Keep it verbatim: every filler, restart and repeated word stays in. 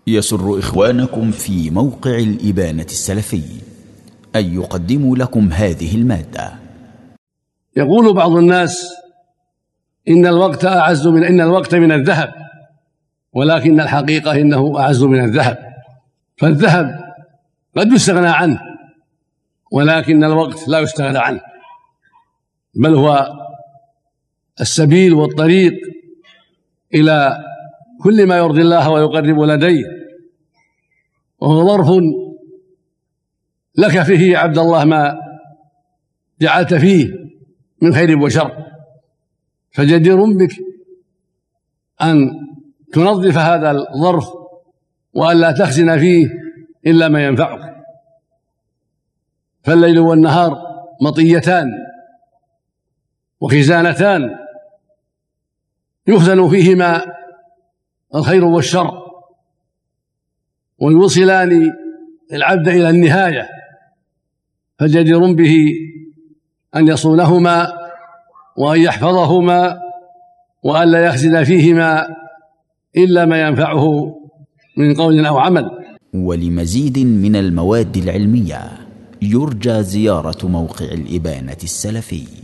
يسر إخوانكم في موقع الإبانة السلفي أن يقدموا لكم هذه المادة. يقول بعض الناس إن الوقت أعز من إن الوقت من الذهب، ولكن الحقيقة إنه أعز من الذهب. فالذهب قد يستغنى عنه، ولكن الوقت لا يستغنى عنه، بل هو السبيل والطريق إلى كل ما يرضي الله ويقرب لديه، وهو ظرف لك فيه يا عبد الله ما جعلت فيه من خير وشر، فجدير بك أن تنظف هذا الظرف وأن لا تخزن فيه إلا ما ينفعك. فالليل والنهار مطيتان وخزانتان يخزن فيهما الخير والشر، ويوصلان العبد إلى النهاية، فجدير به أن يصونهما وأن يحفظهما وأن لا يخزن فيهما إلا ما ينفعه من قول أو عمل. ولمزيد من المواد العلمية يرجى زيارة موقع الإبانة السلفي.